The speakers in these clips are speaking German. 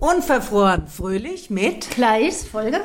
Unverfroren fröhlich mit Kleis, Folge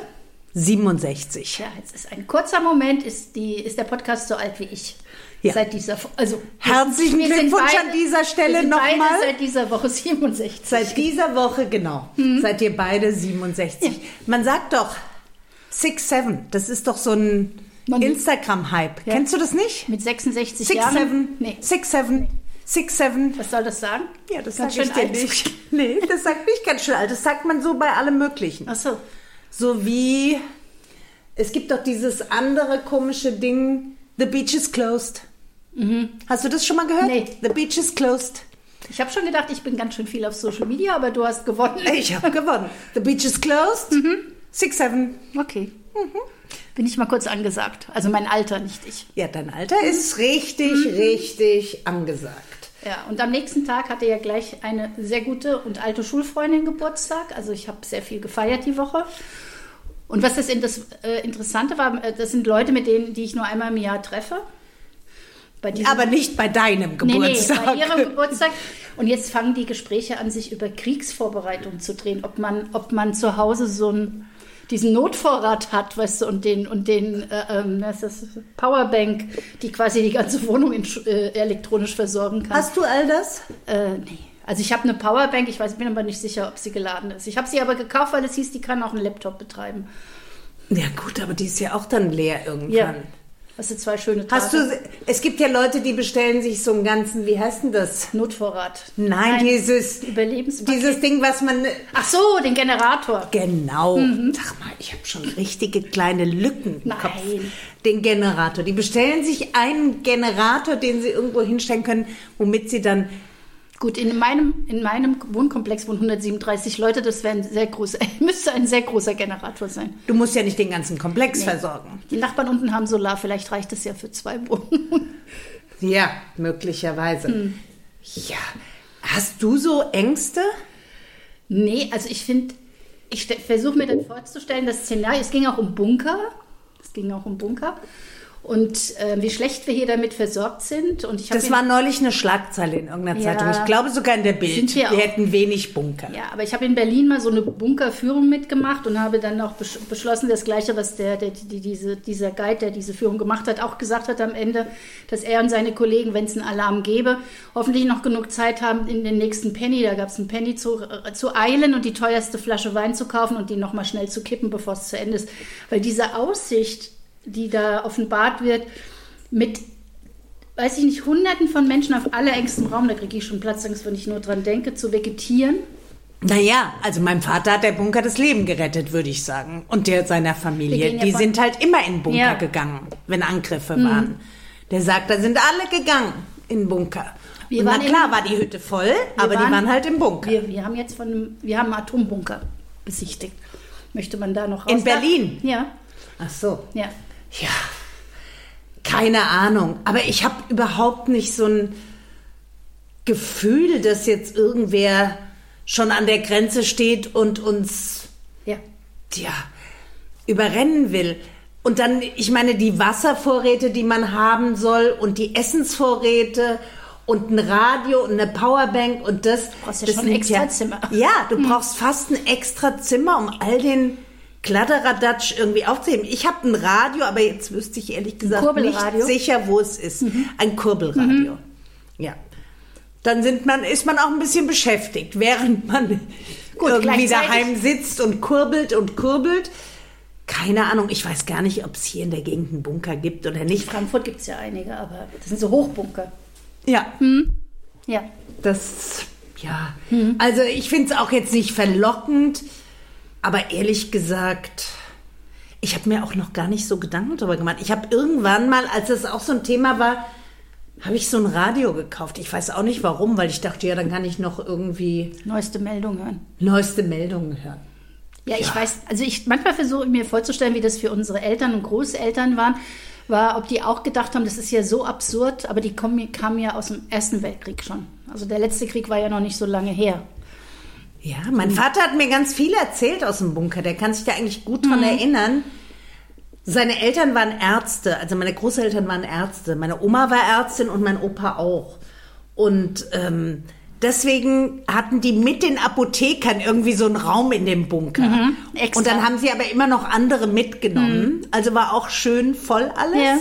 67. Ja, jetzt ist ein kurzer Moment, ist der Podcast so alt wie ich. Ja. Seit dieser, also herzlichen Glückwunsch an dieser Stelle nochmal. Seit dieser Woche 67. Seit dieser Woche, genau. Seid ihr beide 67. Ja. Man sagt doch 6'7", das ist doch so ein Instagram-Hype. Ja. Kennst du das nicht? Mit 66 6'7", Jahren? Nee. 6'7", 6'7". Was soll das sagen? Ja, das sagt ich dir nicht. Nee, das sagt nicht ganz schön alt. Das sagt man so bei allem Möglichen. Ach so. So wie, es gibt doch dieses andere komische Ding, The Beach is Closed. Mhm. Hast du das schon mal gehört? Nee. The Beach is Closed. Ich habe schon gedacht, ich bin ganz schön viel auf Social Media, aber du hast gewonnen. Ich habe gewonnen. The Beach is Closed, 6'7". Okay. Bin ich mal kurz angesagt. Also mein Alter, nicht ich. Ja, dein Alter ist richtig angesagt. Ja, und am nächsten Tag hatte ja gleich eine sehr gute und alte Schulfreundin Geburtstag. Also ich habe sehr viel gefeiert die Woche. Und was das Interessante war, das sind Leute, mit denen, die ich nur einmal im Jahr treffe. Aber nicht bei deinem Geburtstag. Nee, bei ihrem Geburtstag. Und jetzt fangen die Gespräche an, sich über Kriegsvorbereitungen zu drehen. Ob man zu Hause diesen Notvorrat hat, weißt du, und den was ist das? Powerbank, die quasi die ganze Wohnung elektronisch versorgen kann. Hast du all das? Nee. Also ich habe eine Powerbank, bin aber nicht sicher, ob sie geladen ist. Ich habe sie aber gekauft, weil es hieß, die kann auch einen Laptop betreiben. Ja gut, aber die ist ja auch dann leer irgendwann. Ja. Das sind 2 schöne Tage. Es gibt ja Leute, die bestellen sich so einen ganzen, wie heißt denn das? Notvorrat. Nein, dieses Ding, was man... Ach so, den Generator. Genau. Sag mal, ich habe schon richtige kleine Lücken im Kopf. Den Generator. Die bestellen sich einen Generator, den sie irgendwo hinstellen können, womit sie dann... Gut, in meinem Wohnkomplex wohnen 137 Leute, das müsste ein sehr großer Generator sein. Du musst ja nicht den ganzen Komplex versorgen. Die Nachbarn unten haben Solar, vielleicht reicht es ja für 2 Wohnungen. Ja, möglicherweise. Ja, hast du so Ängste? Nee, also ich versuche mir dann vorzustellen, das Szenario, es ging auch um Bunker. Und wie schlecht wir hier damit versorgt sind. Und das war neulich eine Schlagzeile in irgendeiner Zeitung. Ich glaube sogar in der Bild. Wir hätten wenig Bunker. Ja, aber ich habe in Berlin mal so eine Bunkerführung mitgemacht und habe dann auch beschlossen, das Gleiche, was dieser Guide, der diese Führung gemacht hat, auch gesagt hat am Ende, dass er und seine Kollegen, wenn es einen Alarm gäbe, hoffentlich noch genug Zeit haben, in den nächsten Penny, da gab es einen Penny, zu eilen und die teuerste Flasche Wein zu kaufen und die nochmal schnell zu kippen, bevor es zu Ende ist. Weil diese Aussicht, die da offenbart wird, mit, weiß ich nicht, Hunderten von Menschen auf allerengstem Raum, da kriege ich schon Platzangst, wenn ich nur dran denke, zu vegetieren. Naja, also meinem Vater hat der Bunker das Leben gerettet, würde ich sagen. Und der seiner Familie. Die sind halt immer in den Bunker gegangen, wenn Angriffe waren. Der sagt, da sind alle gegangen in den Bunker. Und na klar war die Hütte voll, aber die waren halt im Bunker. Wir haben jetzt wir haben einen Atombunker besichtigt. Möchte man da noch raus? In Berlin? Ja. Ach so. Ja. Ja, keine Ahnung. Aber ich habe überhaupt nicht so ein Gefühl, dass jetzt irgendwer schon an der Grenze steht und uns überrennen will. Und dann, ich meine, die Wasservorräte, die man haben soll und die Essensvorräte und ein Radio und eine Powerbank und das. Du brauchst ja schon ein extra Zimmer. Ja, du brauchst fast ein extra Zimmer, um all den Kladderadatsch irgendwie aufzuheben. Ich habe ein Radio, aber jetzt wüsste ich ehrlich gesagt nicht sicher, wo es ist. Ein Kurbelradio. Ja. Dann ist man auch ein bisschen beschäftigt, während man irgendwie daheim sitzt und kurbelt. Keine Ahnung, ich weiß gar nicht, ob es hier in der Gegend einen Bunker gibt oder nicht. In Frankfurt gibt es ja einige, aber das sind so Hochbunker. Ja. Ja. Also ich finde es auch jetzt nicht verlockend, aber ehrlich gesagt, ich habe mir auch noch gar nicht so Gedanken darüber gemacht. Ich habe irgendwann mal, als das auch so ein Thema war, habe ich so ein Radio gekauft. Ich weiß auch nicht warum, weil ich dachte, ja, dann kann ich noch irgendwie neueste Meldungen hören. Ja, ich weiß, also manchmal versuche ich mir vorzustellen, wie das für unsere Eltern und Großeltern war, ob die auch gedacht haben, das ist ja so absurd, aber die kamen ja aus dem Ersten Weltkrieg schon. Also der letzte Krieg war ja noch nicht so lange her. Ja, mein Vater hat mir ganz viel erzählt aus dem Bunker. Der kann sich da eigentlich gut dran erinnern. Seine Eltern waren Ärzte, also meine Großeltern waren Ärzte. Meine Oma war Ärztin und mein Opa auch. Und deswegen hatten die mit den Apothekern irgendwie so einen Raum in dem Bunker. Extra. Und dann haben sie aber immer noch andere mitgenommen. Also war auch schön voll alles.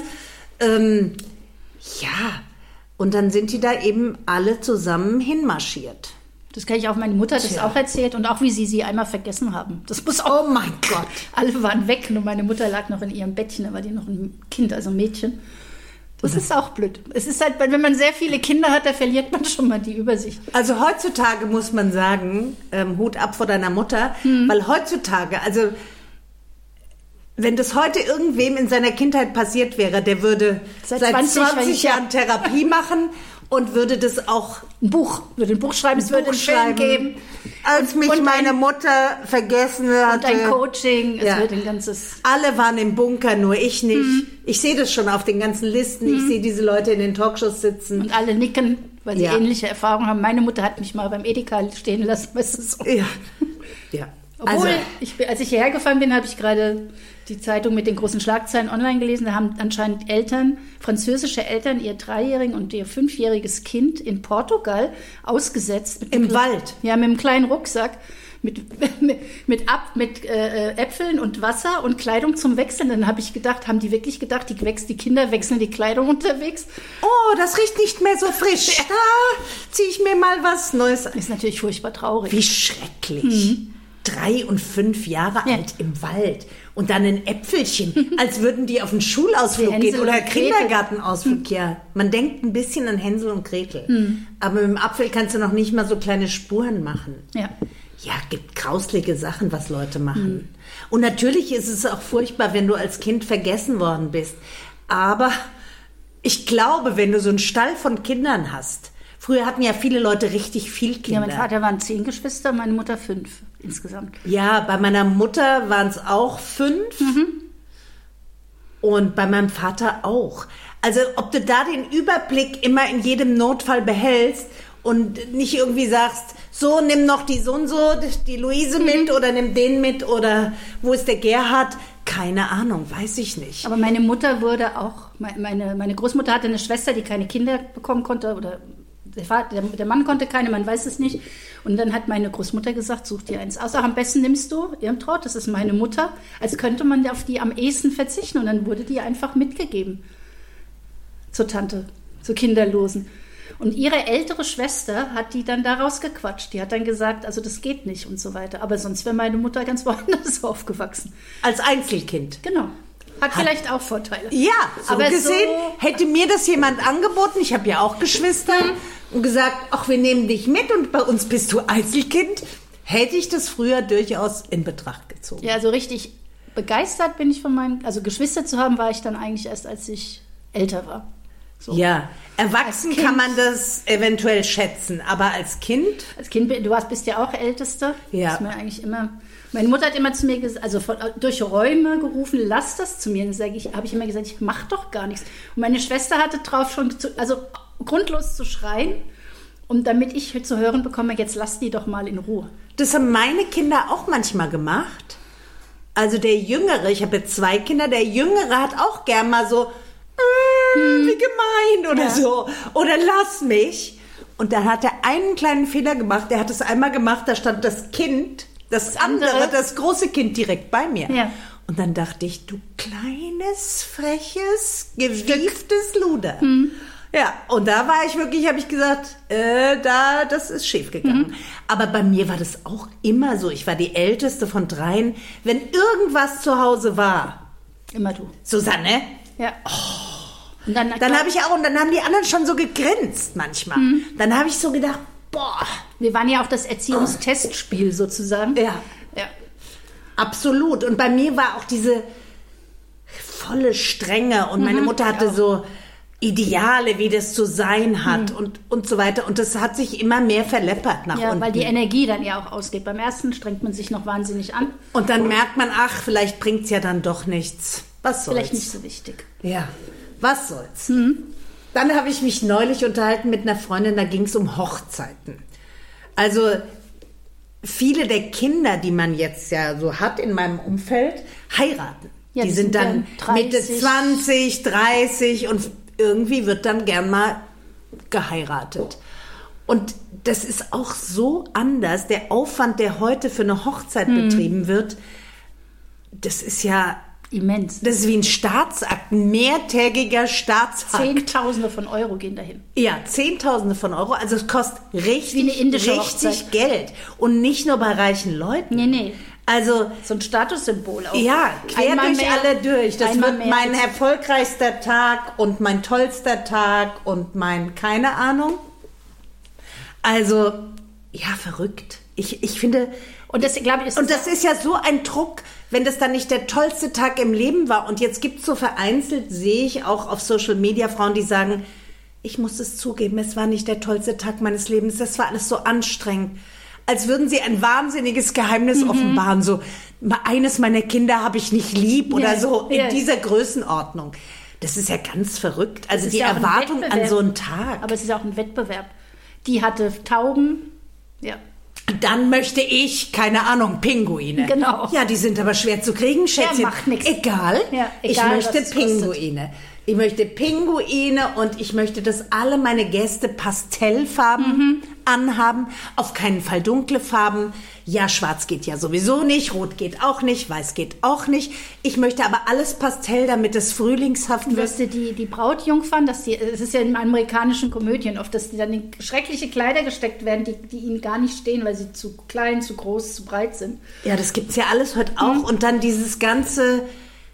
Ja. Und dann sind die da eben alle zusammen hinmarschiert. Das kann ich auch, meine Mutter hat das auch erzählt und auch wie sie einmal vergessen haben. Das muss auch, oh mein Gott. Alle waren weg, nur meine Mutter lag noch in ihrem Bettchen, da war die noch ein Kind, also ein Mädchen. Das ist auch blöd. Es ist halt, wenn man sehr viele Kinder hat, da verliert man schon mal die Übersicht. Also heutzutage muss man sagen, Hut ab vor deiner Mutter, weil heutzutage, also wenn das heute irgendwem in seiner Kindheit passiert wäre, der würde seit 20 Jahren Therapie machen und würde das auch würde ein Buch schreiben, es würde einen Film geben. Als mich meine Mutter vergessen hatte. Und ein Coaching, es wird ein ganzes... Alle waren im Bunker, nur ich nicht. Ich sehe das schon auf den ganzen Listen. Ich sehe diese Leute in den Talkshows sitzen. Und alle nicken, weil sie ähnliche Erfahrungen haben. Meine Mutter hat mich mal beim Edeka stehen lassen. Weißt du, so. Ja. Obwohl, als ich hierher gefahren bin, habe ich gerade die Zeitung mit den großen Schlagzeilen online gelesen. Da haben anscheinend französische Eltern, ihr 3-jährigen und ihr 5-jähriges Kind in Portugal ausgesetzt. Im Wald? Ja, mit einem kleinen Rucksack, mit Äpfeln und Wasser und Kleidung zum Wechseln. Dann habe ich gedacht, haben die wirklich gedacht, die Kinder wechseln die Kleidung unterwegs? Oh, das riecht nicht mehr so frisch. Da ziehe ich mir mal was Neues an. Ist natürlich furchtbar traurig. Wie schrecklich. 3 und 5 Jahre alt im Wald und dann ein Äpfelchen, als würden die auf einen Schulausflug gehen oder Kindergartenausflug. Ja, man denkt ein bisschen an Hänsel und Gretel, aber mit dem Apfel kannst du noch nicht mal so kleine Spuren machen. Ja, gibt grauslige Sachen, was Leute machen. Und natürlich ist es auch furchtbar, wenn du als Kind vergessen worden bist, aber ich glaube, wenn du so einen Stall von Kindern hast, früher hatten ja viele Leute richtig viel Kinder. Ja, mein Vater waren 10 Geschwister, meine Mutter 5 insgesamt. Ja, bei meiner Mutter waren es auch 5 und bei meinem Vater auch. Also ob du da den Überblick immer in jedem Notfall behältst und nicht irgendwie sagst, so, nimm noch die so und so, die Luise mit oder nimm den mit oder wo ist der Gerhard? Keine Ahnung, weiß ich nicht. Aber meine Mutter wurde auch, meine Großmutter hatte eine Schwester, die keine Kinder bekommen konnte oder der Mann konnte keine, man weiß es nicht. Und dann hat meine Großmutter gesagt, such dir eins aus. Am besten nimmst du Irmtraut, das ist meine Mutter, als könnte man auf die am ehesten verzichten. Und dann wurde die einfach mitgegeben zur Tante, zur Kinderlosen. Und ihre ältere Schwester hat die dann da rausgequatscht. Die hat dann gesagt, also das geht nicht und so weiter. Aber sonst wäre meine Mutter ganz woanders aufgewachsen. Als Einzelkind? Genau. Hat vielleicht auch Vorteile. Ja, so aber gesehen hätte mir das jemand angeboten, ich habe ja auch Geschwister, und gesagt, ach, wir nehmen dich mit und bei uns bist du Einzelkind, hätte ich das früher durchaus in Betracht gezogen. Ja, so richtig begeistert bin ich von also Geschwister zu haben, war ich dann eigentlich erst, als ich älter war. So. Ja, erwachsen kann man das eventuell schätzen, aber als Kind? Als Kind, bist ja auch Älteste. Ja. Das ist mir eigentlich immer... Meine Mutter hat immer zu mir gesagt, also durch Räume gerufen, lass das zu mir. Dann habe ich immer gesagt, ich mache doch gar nichts. Und meine Schwester hatte drauf schon, grundlos zu schreien. Und damit ich zu hören bekomme, jetzt lass die doch mal in Ruhe. Das haben meine Kinder auch manchmal gemacht. Also der Jüngere, ich habe jetzt 2 Kinder, der Jüngere hat auch gern mal so, wie gemein oder so. Oder lass mich. Und dann hat er einen kleinen Fehler gemacht. Der hat es einmal gemacht, da stand das Kind... Das andere, das große Kind direkt bei mir. Ja. Und dann dachte ich, du kleines, freches, gewieftes Luder. Ja, und da war ich wirklich, habe ich gesagt, das ist schief gegangen. Aber bei mir war das auch immer so. Ich war die älteste von 3. Wenn irgendwas zu Hause war. Immer du. Susanne? Ja. Oh. Und dann habe ich auch, und dann haben die anderen schon so gegrinst manchmal. Dann habe ich so gedacht, boah. Wir waren ja auch das Erziehungstestspiel sozusagen. Ja. Absolut. Und bei mir war auch diese volle Strenge und meine Mutter hatte so Ideale, wie das zu sein hat und so weiter. Und das hat sich immer mehr verleppert nach unten. Ja, weil die Energie dann ja auch ausgeht. Beim ersten strengt man sich noch wahnsinnig an. Und dann merkt man, ach, vielleicht bringt es ja dann doch nichts. Was soll's? Vielleicht nicht so wichtig. Ja, was soll's? Dann habe ich mich neulich unterhalten mit einer Freundin, da ging es um Hochzeiten. Also viele der Kinder, die man jetzt ja so hat in meinem Umfeld, heiraten. Ja, die sind dann Mitte 20, 30 und irgendwie wird dann gern mal geheiratet. Und das ist auch so anders. Der Aufwand, der heute für eine Hochzeit betrieben wird, das ist ja immens. Das ist wie ein Staatsakt, ein mehrtägiger Staatsakt. Zehntausende von Euro gehen dahin. Ja, Zehntausende von Euro. Also es kostet richtig Hochzeit. Geld. Und nicht nur bei reichen Leuten. Nee. Also so ein Statussymbol auch. Ja, quer durch alle durch. Das wird mein erfolgreichster Tag und mein tollster Tag und mein keine Ahnung. Also, ja, verrückt. Ich finde... Und das, glaube ich, das ist ja so ein Druck, wenn das dann nicht der tollste Tag im Leben war. Und jetzt gibt es so vereinzelt, sehe ich auch auf Social Media Frauen, die sagen, ich muss es zugeben, es war nicht der tollste Tag meines Lebens, das war alles so anstrengend. Als würden sie ein wahnsinniges Geheimnis offenbaren. So, eines meiner Kinder habe ich nicht lieb oder so in dieser Größenordnung. Das ist ja ganz verrückt. Also die Erwartung an so einen Tag. Aber es ist auch ein Wettbewerb. Die hatte Tauben, ja. Dann möchte ich, keine Ahnung, Pinguine. Genau. Ja, die sind aber schwer zu kriegen, Schätzchen. Ja, macht nichts. Egal. Ja, ich möchte Pinguine. Ich möchte Pinguine und ich möchte, dass alle meine Gäste Pastellfarben anhaben. Auf keinen Fall dunkle Farben. Ja, schwarz geht ja sowieso nicht, rot geht auch nicht, weiß geht auch nicht. Ich möchte aber alles Pastell, damit es frühlingshaft wird. Die Brautjungfern, es ist ja in amerikanischen Komödien oft, dass die dann in schreckliche Kleider gesteckt werden, die ihnen gar nicht stehen, weil sie zu klein, zu groß, zu breit sind. Ja, das gibt's ja alles heute auch. Und dann dieses ganze,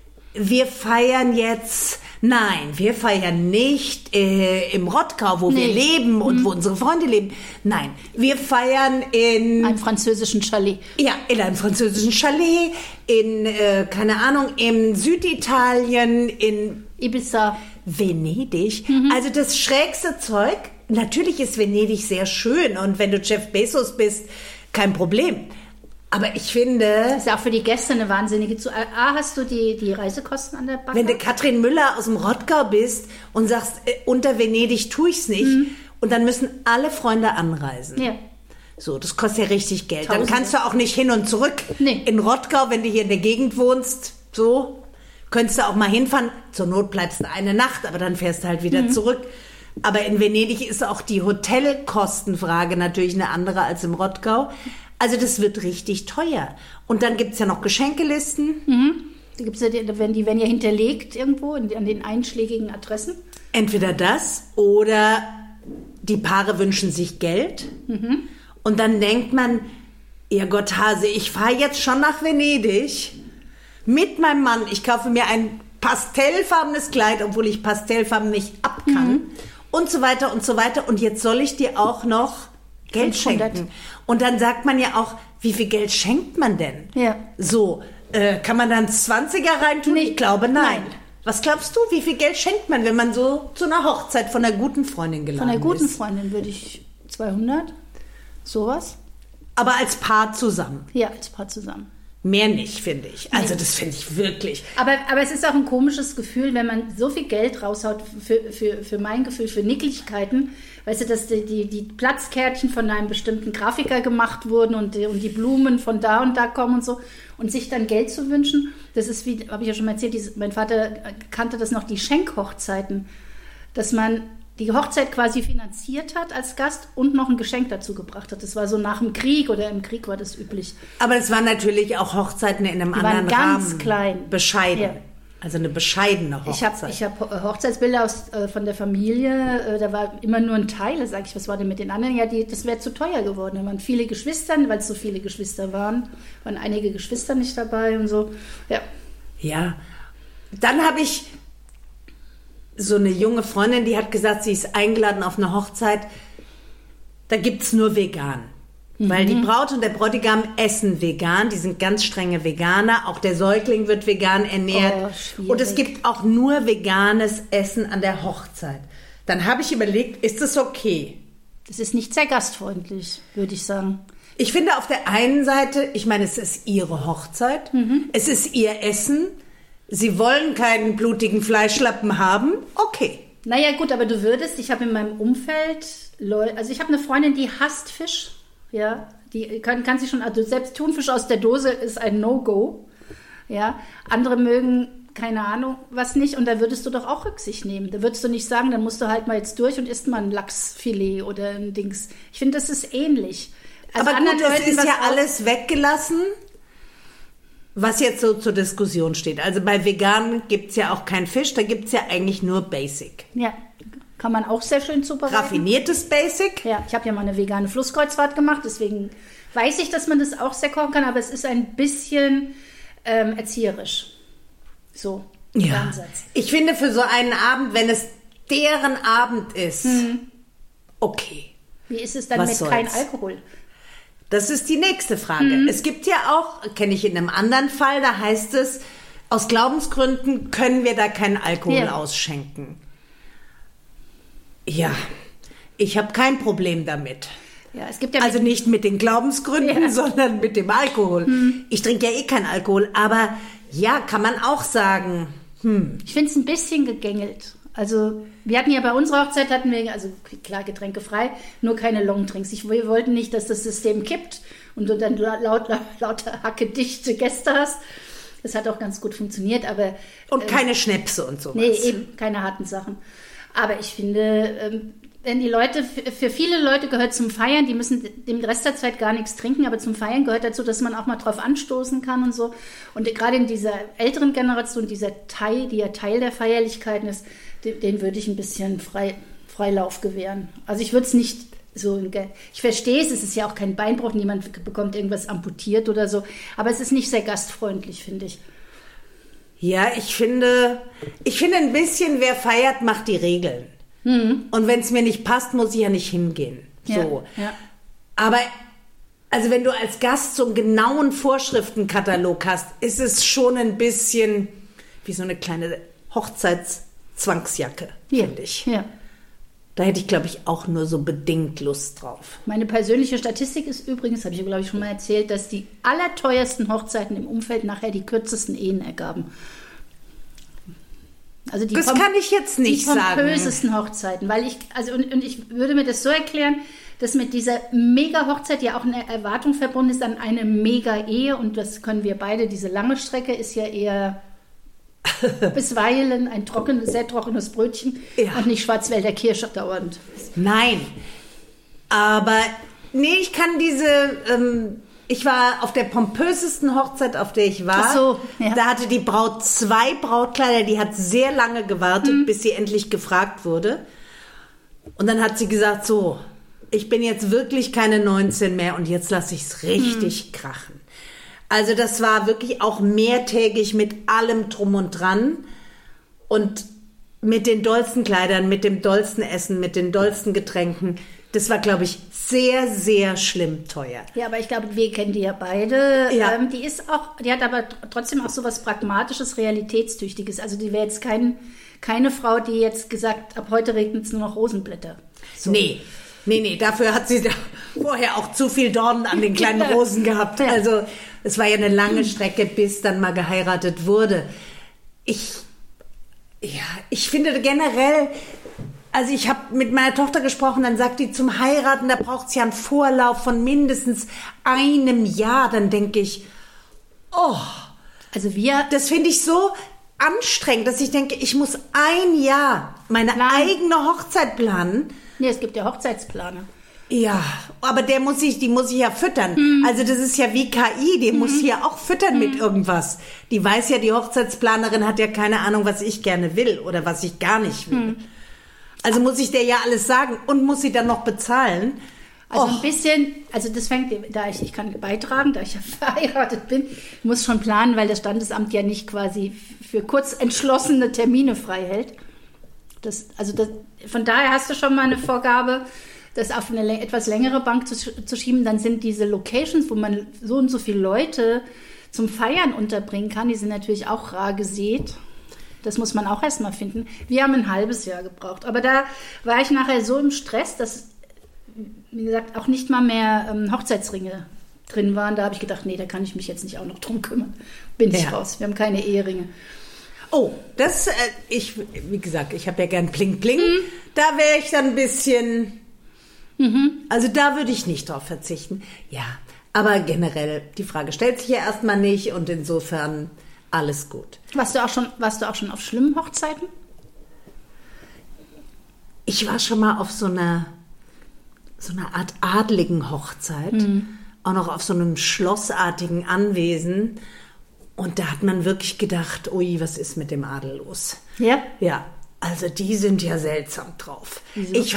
wir feiern jetzt... Nein, wir feiern nicht im Rottgau, wo wir leben und wo unsere Freunde leben. Nein, wir feiern in... einem französischen Chalet. Ja, in einem französischen Chalet, in, keine Ahnung, in Süditalien, in... Ibiza. Venedig. Also das schrägste Zeug. Natürlich ist Venedig sehr schön und wenn du Jeff Bezos bist, kein Problem. Aber ich finde... Das ist ja auch für die Gäste eine wahnsinnige... hast du die Reisekosten an der Backe? Wenn du Katrin Müller aus dem Rottgau bist und sagst, unter Venedig tue ich's nicht, und dann müssen alle Freunde anreisen. Ja. So, das kostet ja richtig Geld. Tausende. Dann kannst du auch nicht hin und zurück. Nee. In Rottgau, wenn du hier in der Gegend wohnst, so, könntest du auch mal hinfahren. Zur Not bleibst du eine Nacht, aber dann fährst du halt wieder zurück. Aber in Venedig ist auch die Hotelkostenfrage natürlich eine andere als im Rottgau. Also das wird richtig teuer. Und dann gibt's ja noch Geschenkelisten. Die werden ja hinterlegt irgendwo an den einschlägigen Adressen. Entweder das oder die Paare wünschen sich Geld. Und dann denkt man, ja Gott Hase, ich fahre jetzt schon nach Venedig mit meinem Mann. Ich kaufe mir ein pastellfarbenes Kleid, obwohl ich Pastellfarben nicht ab kann. Und so weiter und so weiter. Und jetzt soll ich dir auch noch Geld 500. schenken. Und dann sagt man ja auch, wie viel Geld schenkt man denn? Ja. So, kann man dann 20er reintun? Nee. Ich glaube, nein. Was glaubst du, wie viel Geld schenkt man, wenn man so zu einer Hochzeit von einer guten Freundin geladen ist? Von einer guten Freundin würde ich 200, sowas. Aber als Paar zusammen? Ja, als Paar zusammen. Mehr nicht, finde ich. Also das finde ich wirklich. Aber es ist auch ein komisches Gefühl, wenn man so viel Geld raushaut für mein Gefühl, für Nicklichkeiten. Weißt du, dass die Platzkärtchen von einem bestimmten Grafiker gemacht wurden und die Blumen von da und da kommen und so. Und sich dann Geld zu wünschen, das ist wie, habe ich ja schon mal erzählt, mein Vater kannte das noch, die Schenkhochzeiten. Dass man die Hochzeit quasi finanziert hat als Gast und noch ein Geschenk dazu gebracht hat. Das war so nach dem Krieg oder im Krieg war das üblich. Aber es waren natürlich auch Hochzeiten in einem anderen Rahmen. Ganz klein. Bescheiden. Ja. Also eine bescheidene Hochzeit. Ich hab Hochzeitsbilder von der Familie, da war immer nur ein Teil, sag ich, was war denn mit den anderen? Ja, das wäre zu teuer geworden. Da waren viele Geschwister, weil es so viele Geschwister waren einige Geschwister nicht dabei und so. Ja. Ja. Dann habe ich so eine junge Freundin, die hat gesagt, sie ist eingeladen auf eine Hochzeit, da gibt's nur vegan. Weil die Braut und der Bräutigam essen vegan, die sind ganz strenge Veganer, auch der Säugling wird vegan ernährt. Und es gibt auch nur veganes Essen an der Hochzeit. Dann habe ich überlegt, ist das okay? Das ist nicht sehr gastfreundlich, würde ich sagen. Ich finde auf der einen Seite, ich meine, es ist ihre Hochzeit, es ist ihr Essen, sie wollen keinen blutigen Fleischlappen haben, okay. Naja gut, aber ich habe in meinem Umfeld also ich habe eine Freundin, die hasst Fisch. Ja, die kann sich schon, also selbst Thunfisch aus der Dose ist ein No-Go. Ja, andere mögen keine Ahnung, was nicht. Und da würdest du doch auch Rücksicht nehmen. Da würdest du nicht sagen, dann musst du halt mal jetzt durch und isst mal ein Lachsfilet oder ein Dings. Ich finde, das ist ähnlich. Also aber gut, es ist ja alles weggelassen, was jetzt so zur Diskussion steht. Also bei Veganen gibt es ja auch keinen Fisch, da gibt es ja eigentlich nur Basic. Ja, kann man auch sehr schön zubereiten. Raffiniertes Basic. Ja, ich habe ja mal eine vegane Flusskreuzfahrt gemacht, deswegen weiß ich, dass man das auch sehr kochen kann, aber es ist ein bisschen erzieherisch. So, ja. Ansatz. Ich finde für so einen Abend, wenn es deren Abend ist, okay. Wie ist es dann mit kein Alkohol? Das ist die nächste Frage. Es gibt ja auch, kenne ich in einem anderen Fall, da heißt es, aus Glaubensgründen können wir da keinen Alkohol ausschenken. Ja, ich habe kein Problem damit. Ja, es gibt ja also nicht mit den Glaubensgründen, sondern mit dem Alkohol. Ich trinke ja eh keinen Alkohol, aber ja, kann man auch sagen. Ich finde es ein bisschen gegängelt. Also wir hatten ja bei unserer Hochzeit, also klar, Getränke frei, nur keine Longdrinks. Wir wollten nicht, dass das System kippt und du dann lauter hackedichte Gäste hast. Das hat auch ganz gut funktioniert, aber... Und keine Schnäpse und sowas. Nee, eben, keine harten Sachen. Aber ich finde, wenn die Leute, für viele Leute gehört zum Feiern, die müssen den Rest der Zeit gar nichts trinken, aber zum Feiern gehört dazu, dass man auch mal drauf anstoßen kann und so. Und gerade in dieser älteren Generation, die ja Teil der Feierlichkeiten ist, den würde ich ein bisschen Freilauf gewähren. Also ich würde es nicht so, ich verstehe es ist ja auch kein Beinbruch, niemand bekommt irgendwas amputiert oder so, aber es ist nicht sehr gastfreundlich, finde ich. Ja, ich finde ein bisschen, wer feiert, macht die Regeln. Und wenn es mir nicht passt, muss ich ja nicht hingehen. So. Ja. Aber also wenn du als Gast so einen genauen Vorschriftenkatalog hast, ist es schon ein bisschen wie so eine kleine Hochzeitszwangsjacke, finde ich. Ja. Da hätte ich, glaube ich, auch nur so bedingt Lust drauf. Meine persönliche Statistik ist übrigens, habe ich ja, glaube ich, schon mal erzählt, dass die allerteuersten Hochzeiten im Umfeld nachher die kürzesten Ehen ergaben. Also das kann ich jetzt nicht sagen. Die pompösesten Hochzeiten, weil ich würde mir das so erklären, dass mit dieser Mega-Hochzeit ja auch eine Erwartung verbunden ist an eine Mega-Ehe und das können wir beide, diese lange Strecke ist ja eher bisweilen ein sehr trockenes Brötchen und nicht Schwarzwälder Kirsche dauernd. Nein, aber ich kann ich war auf der pompösesten Hochzeit, auf der ich war. Ach so, ja. Da hatte die Braut 2 Brautkleider, die hat sehr lange gewartet, bis sie endlich gefragt wurde. Und dann hat sie gesagt, so, ich bin jetzt wirklich keine 19 mehr und jetzt lasse ich es richtig krachen. Also das war wirklich auch mehrtägig mit allem drum und dran und mit den dollsten Kleidern, mit dem dollsten Essen, mit den dollsten Getränken. Das war, glaube ich, sehr, sehr schlimm teuer. Ja, aber ich glaube, wir kennen die ja beide. Ja. Die hat aber trotzdem auch so was Pragmatisches, Realitätstüchtiges. Also die wäre jetzt keine Frau, die jetzt gesagt, ab heute regnet es nur noch Rosenblätter. So. Nee, dafür hat sie vorher auch zu viel Dornen an den kleinen Rosen gehabt. Ja. Also es war ja eine lange Strecke, bis dann mal geheiratet wurde. Ich finde generell, also ich habe mit meiner Tochter gesprochen, dann sagt die, zum Heiraten, da braucht es ja einen Vorlauf von mindestens einem Jahr. Dann denke ich, das finde ich so anstrengend, dass ich denke, ich muss ein Jahr meine eigene Hochzeit planen. Nee, es gibt ja Hochzeitsplaner. Ja, aber die muss ich ja füttern. Also das ist ja wie KI, die muss hier auch füttern mit irgendwas. Die weiß ja, die Hochzeitsplanerin hat ja keine Ahnung, was ich gerne will oder was ich gar nicht will. Also muss ich der ja alles sagen und muss sie dann noch bezahlen. Also ein bisschen, also das fängt, ich kann beitragen, da ich ja verheiratet bin, ich muss schon planen, weil das Standesamt ja nicht quasi für kurz entschlossene Termine frei hält. Von daher hast du schon mal eine Vorgabe, das auf eine etwas längere Bank zu schieben. Dann sind diese Locations, wo man so und so viele Leute zum Feiern unterbringen kann, die sind natürlich auch rar gesät. Das muss man auch erstmal finden. Wir haben ein halbes Jahr gebraucht. Aber da war ich nachher so im Stress, dass, wie gesagt, auch nicht mal mehr Hochzeitsringe drin waren. Da habe ich gedacht, nee, da kann ich mich jetzt nicht auch noch drum kümmern. Bin ich raus. Wir haben keine Eheringe. Oh, wie gesagt, ich habe ja gern Pling Pling. Da wäre ich dann ein bisschen, also da würde ich nicht drauf verzichten. Ja, aber generell, die Frage stellt sich ja erstmal nicht und insofern alles gut. Warst du auch schon auf schlimmen Hochzeiten? Ich war schon mal auf so einer Art adligen Hochzeit, auch noch auf so einem schlossartigen Anwesen. Und da hat man wirklich gedacht, ui, was ist mit dem Adel los? Ja? Ja, also die sind ja seltsam drauf. Wieso? Ich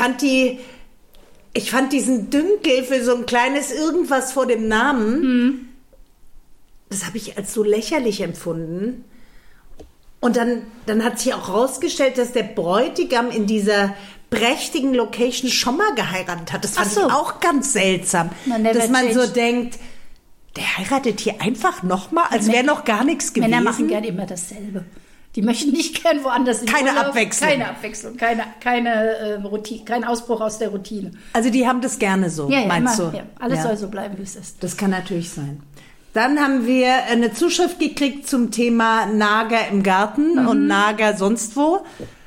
fand diesen Dünkel für so ein kleines Irgendwas vor dem Namen, das habe ich als so lächerlich empfunden. Und dann hat sich auch rausgestellt, dass der Bräutigam in dieser prächtigen Location schon mal geheiratet hat. Das fand ich auch ganz seltsam, dass man so denkt, der heiratet hier einfach nochmal, als wäre noch gar nichts gewesen. Männer machen gern immer dasselbe. Die möchten nicht gern woanders in Keine Urlaub. Abwechslung. Keine Abwechslung, keine Routine, kein Ausbruch aus der Routine. Also die haben das gerne so, meinst du? Ja, alles soll so bleiben, wie es ist. Das kann natürlich sein. Dann haben wir eine Zuschrift gekriegt zum Thema Nager im Garten und Nager sonst wo.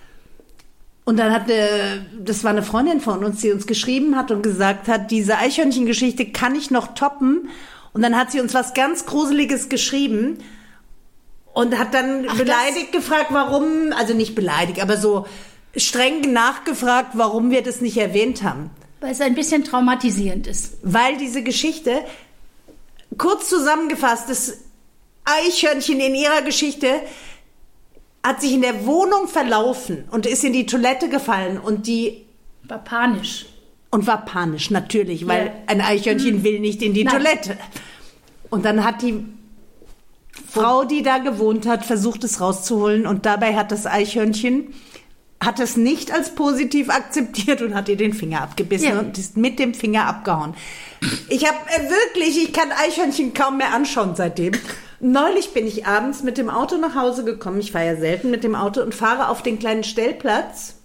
Und dann das war eine Freundin von uns, die uns geschrieben hat und gesagt hat, diese Eichhörnchen-Geschichte kann ich noch toppen. Und dann hat sie uns was ganz Gruseliges geschrieben und hat dann beleidigt gefragt, warum, also nicht beleidigt, aber so streng nachgefragt, warum wir das nicht erwähnt haben. Weil es ein bisschen traumatisierend ist. Weil diese Geschichte, kurz zusammengefasst, das Eichhörnchen in ihrer Geschichte hat sich in der Wohnung verlaufen und ist in die Toilette gefallen und die war panisch. Und war panisch, natürlich, weil ein Eichhörnchen will nicht in die Toilette. Und dann hat die Frau, die da gewohnt hat, versucht es rauszuholen und dabei hat das Eichhörnchen es nicht als positiv akzeptiert und hat ihr den Finger abgebissen und ist mit dem Finger abgehauen. Ich kann Eichhörnchen kaum mehr anschauen seitdem. Neulich bin ich abends mit dem Auto nach Hause gekommen. Ich fahre ja selten mit dem Auto und fahre auf den kleinen Stellplatz.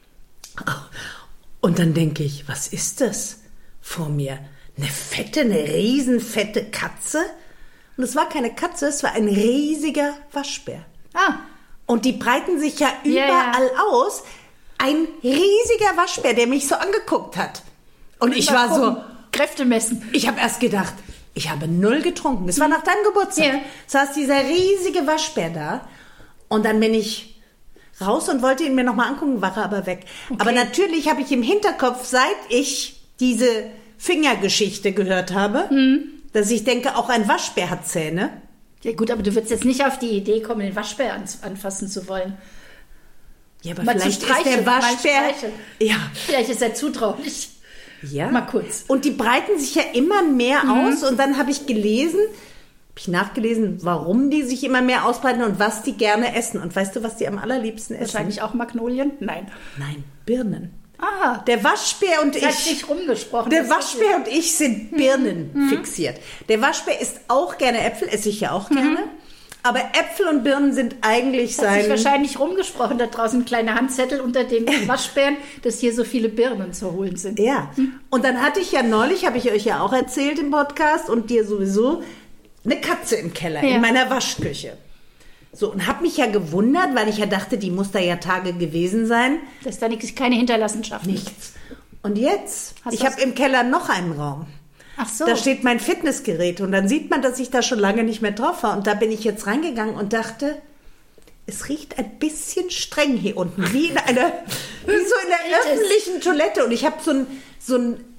Und dann denke ich, was ist das vor mir? Eine riesenfette Katze? Und es war keine Katze, es war ein riesiger Waschbär. Und die breiten sich ja überall aus. Ein riesiger Waschbär, der mich so angeguckt hat. Und ich war so... Kräfte messen. Ich habe erst gedacht, ich habe 0 getrunken. Das war nach deinem Geburtstag. Ja. Saß dieser riesige Waschbär da. Und dann bin ich raus und wollte ihn mir nochmal angucken, war er aber weg. Okay. Aber natürlich habe ich im Hinterkopf, seit ich diese Fingergeschichte gehört habe, dass ich denke, auch ein Waschbär hat Zähne. Ja gut, aber du würdest jetzt nicht auf die Idee kommen, den Waschbär anfassen zu wollen. Ja, aber vielleicht ist der Waschbär... Ja. Vielleicht ist er zutraulich. Ja. Mal kurz. Und die breiten sich ja immer mehr aus. Und dann habe ich nachgelesen, warum die sich immer mehr ausbreiten und was die gerne essen. Und weißt du, was die am allerliebsten essen? Wahrscheinlich auch Magnolien? Nein, Birnen. Ah. Der Waschbär und ich... Das hat sich rumgesprochen. Der Waschbär und ich sind Birnen fixiert. Der Waschbär isst auch gerne Äpfel, esse ich ja auch gerne. Aber Äpfel und Birnen sind eigentlich sein... Hat sich wahrscheinlich rumgesprochen, da draußen ein kleiner Handzettel unter dem Waschbären, dass hier so viele Birnen zu holen sind. Ja, und dann hatte ich ja neulich, habe ich euch ja auch erzählt im Podcast und dir sowieso, eine Katze im Keller, in meiner Waschküche. So, und habe mich ja gewundert, weil ich ja dachte, die muss da ja Tage gewesen sein. Dass da keine Hinterlassenschaft. Nichts. Und jetzt, ich habe im Keller noch einen Raum. Ach so. Da steht mein Fitnessgerät und dann sieht man, dass ich da schon lange nicht mehr drauf war. Und da bin ich jetzt reingegangen und dachte, es riecht ein bisschen streng hier unten, wie so in der öffentlichen Toilette. Und ich habe so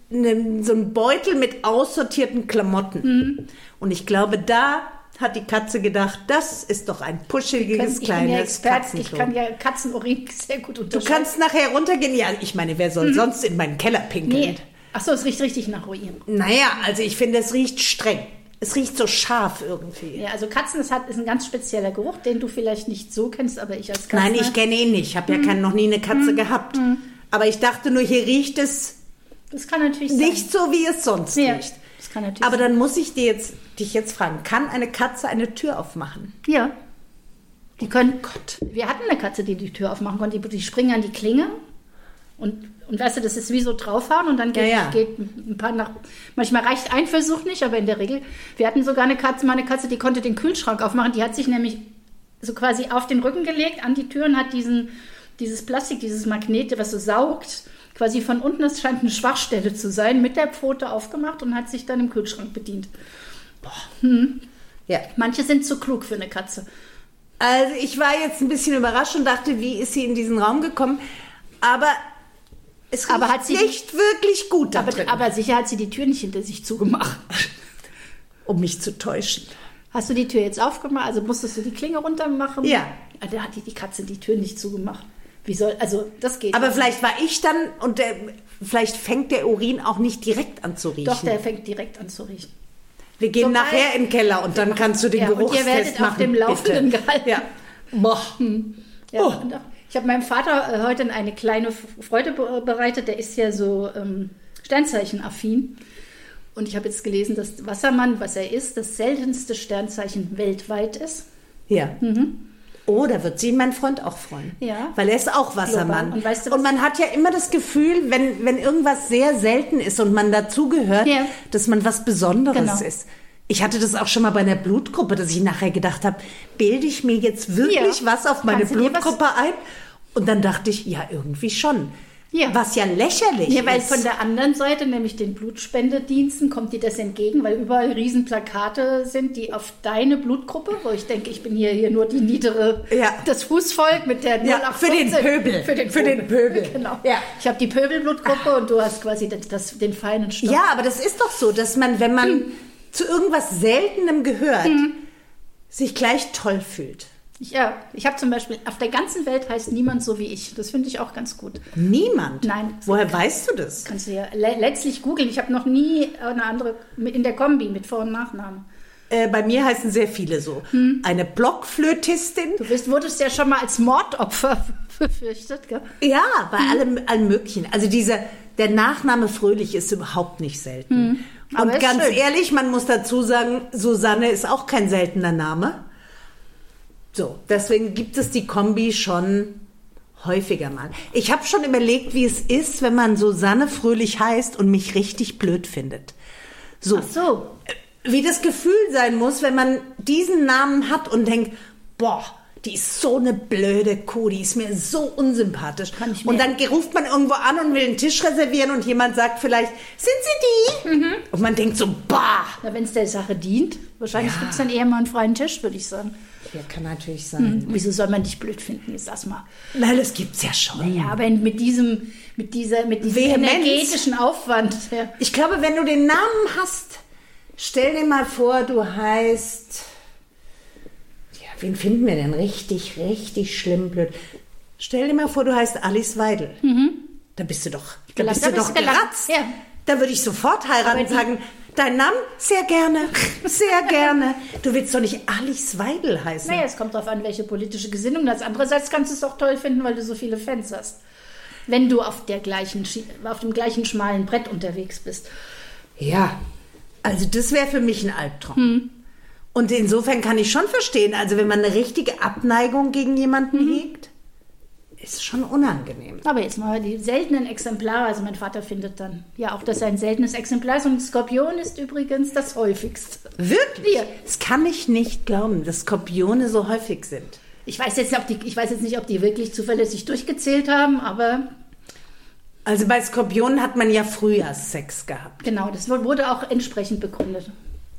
einen Beutel mit aussortierten Klamotten. Und ich glaube, da hat die Katze gedacht, das ist doch ein puscheliges kleines Katzenklo. Ich kann ja Katzenurin sehr gut unterscheiden. Du kannst nachher runtergehen. Ja, ich meine, wer soll sonst in meinen Keller pinkeln? Nee. Ach so, es riecht richtig nach Urin. Naja, also ich finde, es riecht streng. Es riecht so scharf irgendwie. Ja, also Katzen, ist ein ganz spezieller Geruch, den du vielleicht nicht so kennst, aber ich als Katze... Nein, ich kenne ihn nicht. Ich habe ja noch nie eine Katze gehabt. Aber ich dachte nur, hier riecht es... Das kann natürlich nicht sein. So, wie es sonst riecht. Das kann natürlich aber dann muss ich dich jetzt fragen, kann eine Katze eine Tür aufmachen? Ja. Die können... Gott. Wir hatten eine Katze, die Tür aufmachen konnte. Die springen an die Klinge und weißt du, das ist wie so draufhauen und dann geht ein paar nach... Manchmal reicht ein Versuch nicht, aber in der Regel... Wir hatten sogar eine Katze, die konnte den Kühlschrank aufmachen. Die hat sich nämlich so quasi auf den Rücken gelegt, an die Tür und hat dieses Plastik, dieses Magnet, was so saugt, quasi von unten, das scheint eine Schwachstelle zu sein, mit der Pfote aufgemacht und hat sich dann im Kühlschrank bedient. Boah. Ja. Manche sind zu klug für eine Katze. Also ich war jetzt ein bisschen überrascht und dachte, wie ist sie in diesen Raum gekommen? Aber es riecht nicht wirklich gut da drin. Aber sicher hat sie die Tür nicht hinter sich zugemacht. Um mich zu täuschen. Hast du die Tür jetzt aufgemacht? Also musstest du die Klinge runter machen? Ja. Da hat die Katze die Tür nicht zugemacht. Das geht. Aber vielleicht war ich dann und vielleicht fängt der Urin auch nicht direkt an zu riechen. Doch, der fängt direkt an zu riechen. Wir gehen nachher in den Keller und dann kannst du den Geruchstest machen. Und ihr werdet auf dem Laufenden gehalten. Ja. Ja, oh. Ich habe meinem Vater heute eine kleine Freude bereitet. Der ist ja so Sternzeichen-affin. Und ich habe jetzt gelesen, dass Wassermann, was er ist, das seltenste Sternzeichen weltweit ist. Ja. Oh, da wird sich mein Freund auch freuen. Ja. Weil er ist auch Wassermann. Und, weißt du, und man hat ja immer das Gefühl, wenn irgendwas sehr selten ist und man dazugehört, dass man was Besonderes ist. Ich hatte das auch schon mal bei einer Blutgruppe, dass ich nachher gedacht habe, bilde ich mir jetzt wirklich was auf meine Blutgruppe ein? Und dann dachte ich, ja, irgendwie schon. Ja. Was ja lächerlich ist. Ja, weil von der anderen Seite, nämlich den Blutspendediensten, kommt dir das entgegen, weil überall Riesenplakate sind, die auf deine Blutgruppe, wo ich denke, ich bin hier nur die niedere, das Fußvolk mit der 0815. Für den Pöbel. Genau. Ja. Ich habe die Pöbelblutgruppe und du hast quasi den feinen Stoff. Ja, aber das ist doch so, dass man, wenn man zu irgendwas Seltenem gehört, sich gleich toll fühlt. Ja, ich habe zum Beispiel, auf der ganzen Welt heißt niemand so wie ich. Das finde ich auch ganz gut. Niemand? Nein. Woher weißt du das? Kannst du ja letztlich googeln. Ich habe noch nie eine andere in der Kombi mit Vor- und Nachnamen. Bei mir heißen sehr viele so. Eine Blockflötistin. Du wurdest ja schon mal als Mordopfer befürchtet, gell? Ja, bei allem Möglichen. Also der Nachname Fröhlich ist überhaupt nicht selten. Und ganz ehrlich, man muss dazu sagen, Susanne ist auch kein seltener Name. So, deswegen gibt es die Kombi schon häufiger mal. Ich habe schon überlegt, wie es ist, wenn man Susanne Fröhlich heißt und mich richtig blöd findet. So. Ach so. Wie das Gefühl sein muss, wenn man diesen Namen hat und denkt, boah, die ist so eine blöde Kuh, die ist mir so unsympathisch. Und dann ruft man irgendwo an und will einen Tisch reservieren und jemand sagt vielleicht, sind Sie die? Und man denkt so, bah. Na, wenn es der Sache dient, wahrscheinlich gibt es dann eher mal einen freien Tisch, würde ich sagen. Ja, kann natürlich sein. Wieso soll man dich blöd finden, jetzt das mal? Nein, das gibt's ja schon. Ja, aber mit diesem energetischen Aufwand. Ja. Ich glaube, wenn du den Namen hast, stell dir mal vor, du heißt... Wen finden wir denn richtig, richtig schlimm blöd? Stell dir mal vor, du heißt Alice Weidel. Da bist du doch geratzt. Ja. Da würde ich sofort heiraten und sagen, dein Name? Sehr gerne, sehr gerne. Du willst doch nicht Alice Weidel heißen. Naja, es kommt darauf an, welche politische Gesinnung das ist. Andererseits kannst du es auch toll finden, weil du so viele Fans hast. Wenn du auf dem gleichen schmalen Brett unterwegs bist. Ja, also das wäre für mich ein Albtraum. Und insofern kann ich schon verstehen, also wenn man eine richtige Abneigung gegen jemanden hegt, ist schon unangenehm. Aber jetzt mal die seltenen Exemplare, also mein Vater findet dann ja auch, dass er ein seltenes Exemplar ist und Skorpion ist übrigens das häufigste. Wirklich? Ja. Das kann ich nicht glauben, dass Skorpione so häufig sind. Ich weiß jetzt nicht, ob die wirklich zuverlässig durchgezählt haben, aber... Also bei Skorpionen hat man ja Frühjahrssex gehabt. Genau, das wurde auch entsprechend begründet.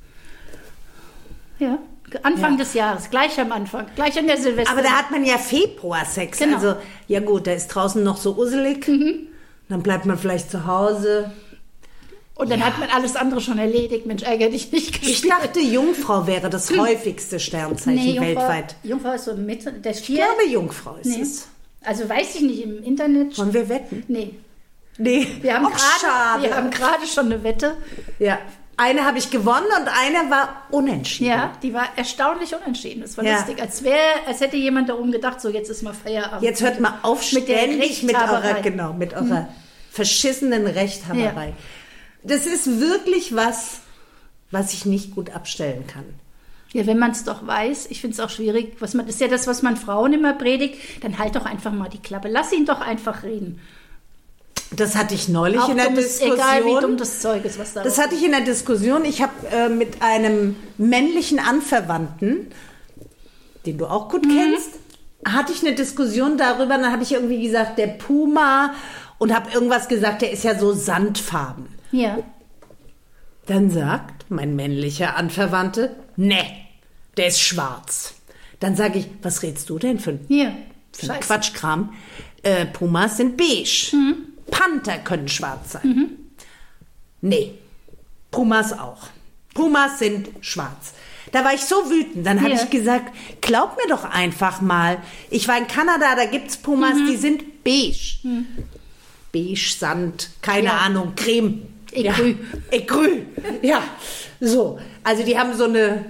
Ja, Anfang des Jahres, gleich am Anfang, gleich an der Silvester. Aber da hat man ja Februarsex. Genau. Also, ja gut, da ist draußen noch so usselig. Dann bleibt man vielleicht zu Hause. Und dann hat man alles andere schon erledigt. Mensch, ärgere dich nicht gespielt. Ich dachte, Jungfrau wäre das häufigste Sternzeichen weltweit. Jungfrau ist so Mitte. Ich glaube, Jungfrau ist es. Also weiß ich nicht, im Internet. Wollen wir wetten? Nee. Wir haben gerade schon eine Wette. Ja. Eine habe ich gewonnen und eine war unentschieden. Ja, die war erstaunlich unentschieden. Das war lustig. Als hätte jemand da oben gedacht, so jetzt ist mal Feierabend. Jetzt hört mal auf, ständig mit eurer verschissenen Rechthaberei. Ja. Das ist wirklich was ich nicht gut abstellen kann. Ja, wenn man es doch weiß, ich finde es auch schwierig. Das ist ja das, was man Frauen immer predigt. Dann halt doch einfach mal die Klappe. Lass ihn doch einfach reden. Das hatte ich neulich in der Diskussion. Egal wie dumm das Zeug ist, was da Das hatte ich in der Diskussion. Ich habe mit einem männlichen Anverwandten, den du auch gut kennst, hatte ich eine Diskussion darüber. Dann habe ich irgendwie gesagt, der Puma und habe irgendwas gesagt, der ist ja so sandfarben. Ja. Dann sagt mein männlicher Anverwandte, ne, der ist schwarz. Dann sage ich, was redest du denn für ein Quatschkram? Pumas sind beige. Panther können schwarz sein. Nee, Pumas auch. Pumas sind schwarz. Da war ich so wütend. Dann habe ich gesagt, glaub mir doch einfach mal. Ich war in Kanada, da gibt's Pumas, die sind beige. Beige, Sand, keine Ahnung, Creme. Écru. Ja, so. Also die haben so eine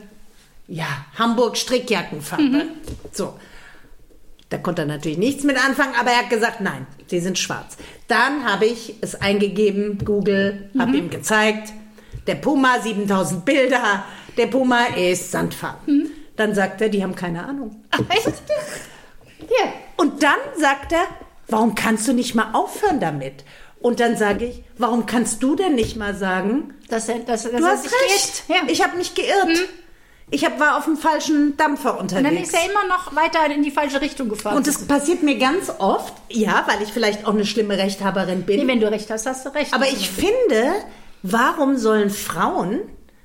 Hamburg-Strickjackenfarbe. So. Da konnte er natürlich nichts mit anfangen, aber er hat gesagt, nein, die sind schwarz. Dann habe ich es eingegeben, Google, habe ihm gezeigt, der Puma, 7000 Bilder, der Puma ist sandfarben. Dann sagt er, die haben keine Ahnung. Ach, echt? Ja. Und dann sagt er, warum kannst du nicht mal aufhören damit? Und dann sage ich, warum kannst du denn nicht mal sagen, du hast recht, ich habe mich geirrt. Ich war auf dem falschen Dampfer unterwegs. Und dann ist er immer noch weiter in die falsche Richtung gefahren. Und das passiert mir ganz oft, weil ich vielleicht auch eine schlimme Rechthaberin bin. Nee, wenn du recht hast, hast du recht. Aber ich finde, warum sollen Frauen,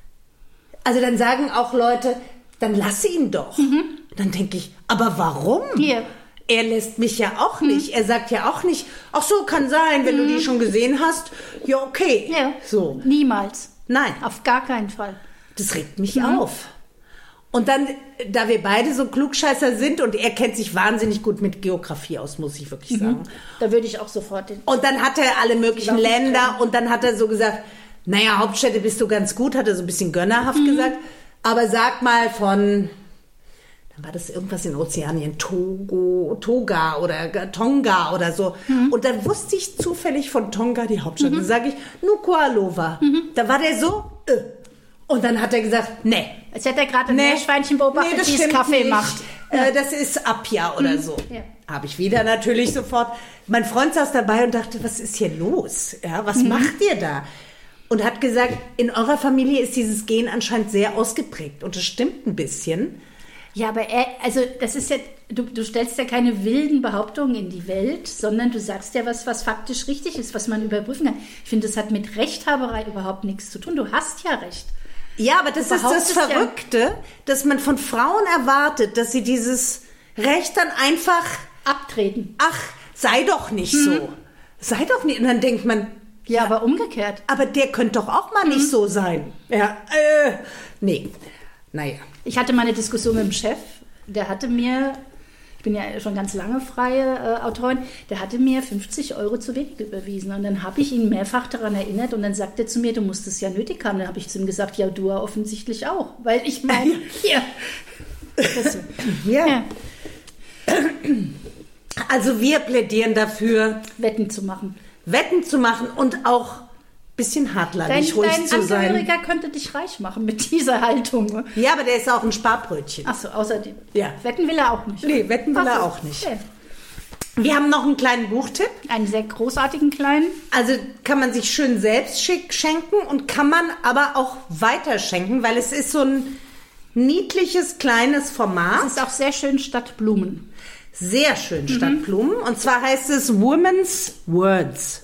also dann sagen auch Leute, dann lass ihn doch. Dann denke ich, aber warum? Er lässt mich ja auch nicht. Er sagt ja auch nicht, ach so, kann sein, wenn du die schon gesehen hast. Ja, okay. Ja. So. Niemals. Nein. Auf gar keinen Fall. Das regt mich auf. Und dann, da wir beide so Klugscheißer sind und er kennt sich wahnsinnig gut mit Geografie aus, muss ich wirklich sagen. Da würde ich auch sofort Und dann hat er alle möglichen Länder und dann hat er so gesagt, naja, Hauptstädte bist du ganz gut, hat er so ein bisschen gönnerhaft gesagt. Aber sag mal dann war das irgendwas in Ozeanien, Toga oder Tonga oder so. Und dann wusste ich zufällig von Tonga die Hauptstadt. Dann sage ich, Nuku'alofa. Da war der so, Und dann hat er gesagt, nee. Als hätte er gerade ein Meerschweinchen beobachtet, die es Kaffee macht. Das ist Apia oder so. Ja. Habe ich wieder natürlich sofort. Mein Freund saß dabei und dachte, was ist hier los? Ja, was macht ihr da? Und hat gesagt, in eurer Familie ist dieses Gen anscheinend sehr ausgeprägt. Und das stimmt ein bisschen. Ja, aber das ist ja, du stellst ja keine wilden Behauptungen in die Welt, sondern du sagst ja was faktisch richtig ist, was man überprüfen kann. Ich finde, das hat mit Rechthaberei überhaupt nichts zu tun. Du hast ja recht. Ja, aber das ist das Verrückte, dass man von Frauen erwartet, dass sie dieses Recht dann einfach abtreten. Ach, sei doch nicht so. Sei doch nicht. Und dann denkt man, ja, aber umgekehrt. Aber der könnte doch auch mal nicht so sein. Ja, nee. Naja. Ich hatte mal eine Diskussion mit dem Chef, der hatte mir, ich bin ja schon ganz lange freie Autorin, der hatte mir 50 € zu wenig überwiesen. Und dann habe ich ihn mehrfach daran erinnert und dann sagte er zu mir, du musst es ja nötig haben. Dann habe ich zu ihm gesagt, ja, du offensichtlich auch. Weil ich meine, ja. Also wir plädieren dafür, Wetten zu machen und auch ein bisschen hartleinig ruhig zu sein. Dein Angehöriger könnte dich reich machen mit dieser Haltung. Ja, aber der ist auch ein Sparbrötchen. Ach so, außerdem. Ja. Wetten will er auch nicht. Nee, wetten will er auch nicht. Okay. Wir haben noch einen kleinen Buchtipp. Einen sehr großartigen kleinen. Also kann man sich schön selbst schenken und kann man aber auch weiterschenken, weil es ist so ein niedliches, kleines Format. Es ist auch sehr schön statt Blumen. Sehr schön statt Blumen. Und zwar heißt es Women's Words.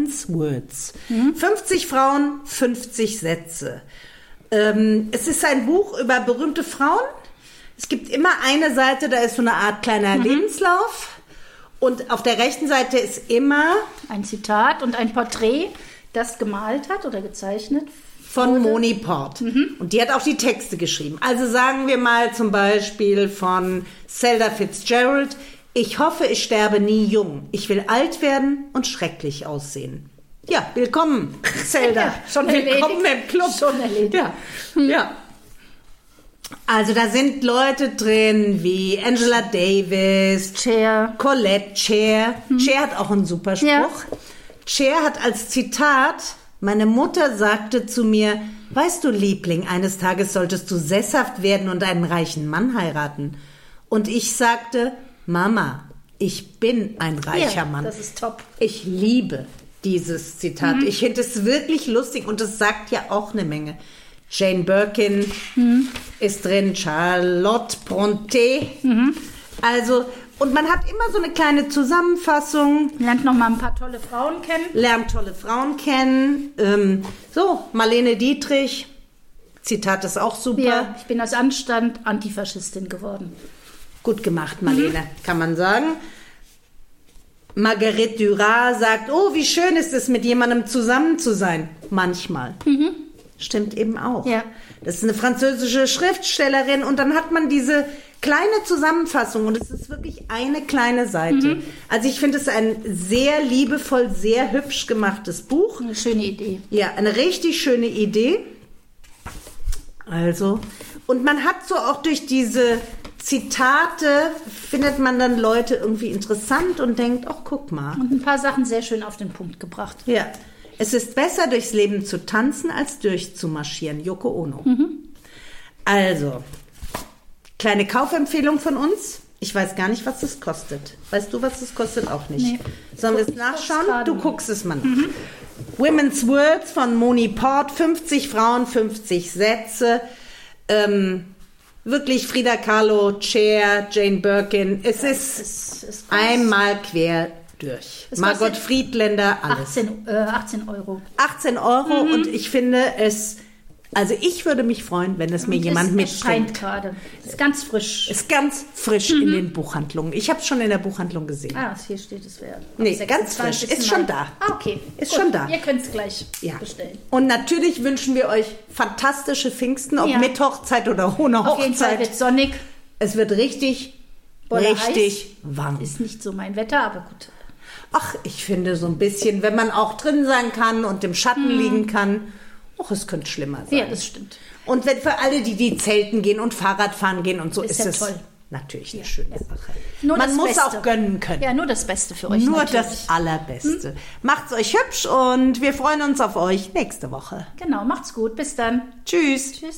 50 Frauen, 50 Sätze. Es ist ein Buch über berühmte Frauen. Es gibt immer eine Seite, da ist so eine Art kleiner Lebenslauf. Und auf der rechten Seite ist immer ein Zitat und ein Porträt, das gemalt hat oder gezeichnet von Moni Port. Und die hat auch die Texte geschrieben. Also sagen wir mal zum Beispiel von Zelda Fitzgerald: Ich hoffe, ich sterbe nie jung. Ich will alt werden und schrecklich aussehen. Ja, willkommen, Zelda. Ja, schon willkommen im Club. Schon erledigt. Ja. Also da sind Leute drin wie Angela Davis, Cher, Colette, Cher. Cher hat auch einen super Spruch. Ja. Cher hat als Zitat: Meine Mutter sagte zu mir, weißt du, Liebling, eines Tages solltest du sesshaft werden und einen reichen Mann heiraten. Und ich sagte, Mama, ich bin ein reicher Mann. Das ist top. Ich liebe dieses Zitat. Ich finde es wirklich lustig und es sagt ja auch eine Menge. Jane Birkin ist drin, Charlotte Brontë. Also, und man hat immer so eine kleine Zusammenfassung. Lernt noch mal ein paar tolle Frauen kennen. So, Marlene Dietrich. Zitat ist auch super. Ja, ich bin aus Anstand Antifaschistin geworden. Gut gemacht, Marlene, kann man sagen. Marguerite Duras sagt, oh, wie schön ist es, mit jemandem zusammen zu sein. Manchmal. Stimmt eben auch. Ja. Das ist eine französische Schriftstellerin und dann hat man diese kleine Zusammenfassung und es ist wirklich eine kleine Seite. Also ich finde es ein sehr liebevoll, sehr hübsch gemachtes Buch. Eine schöne Idee. Ja, eine richtig schöne Idee. Also, und man hat so auch durch diese Zitate, findet man dann Leute irgendwie interessant und denkt, ach, guck mal. Und ein paar Sachen sehr schön auf den Punkt gebracht. Ja. Es ist besser, durchs Leben zu tanzen, als durchzumarschieren. Yoko Ono. Also, kleine Kaufempfehlung von uns. Ich weiß gar nicht, was das kostet. Weißt du, was das kostet? Auch nicht. Nee. Sollen wir es nachschauen? Du guckst es mal nach. Women's Words von Moni Port. 50 Frauen, 50 Sätze. Wirklich Frida Kahlo, Cher, Jane Birkin. Es ist einmal quer durch. Margot Friedländer, alles. 18 Euro. 18 Euro und ich finde es, also ich würde mich freuen, wenn es mir jemand mitbringt. Es erscheint gerade. Ist ganz frisch. Ist ganz frisch in den Buchhandlungen. Ich habe es schon in der Buchhandlung gesehen. Ah, hier steht es wäre. Nee, ganz frisch. Ist schon da. Ah, okay. Ist schon da. Ihr könnt es gleich bestellen. Und natürlich wünschen wir euch fantastische Pfingsten, ob mit Hochzeit oder ohne Hochzeit. Auf jeden Fall wird sonnig. Es wird richtig warm. Ist nicht so mein Wetter, aber gut. Ach, ich finde so ein bisschen, wenn man auch drin sein kann und im Schatten liegen kann, es könnte schlimmer sein. Ja, das stimmt. Und wenn für alle, die zelten gehen und Fahrrad fahren gehen und so, ist es toll. Natürlich eine schöne Sache. Nur man muss Beste. Auch gönnen können. Ja, nur das Beste für euch. Nur natürlich. Das Allerbeste. Macht's euch hübsch und wir freuen uns auf euch nächste Woche. Genau, macht's gut. Bis dann. Tschüss. Tschüss.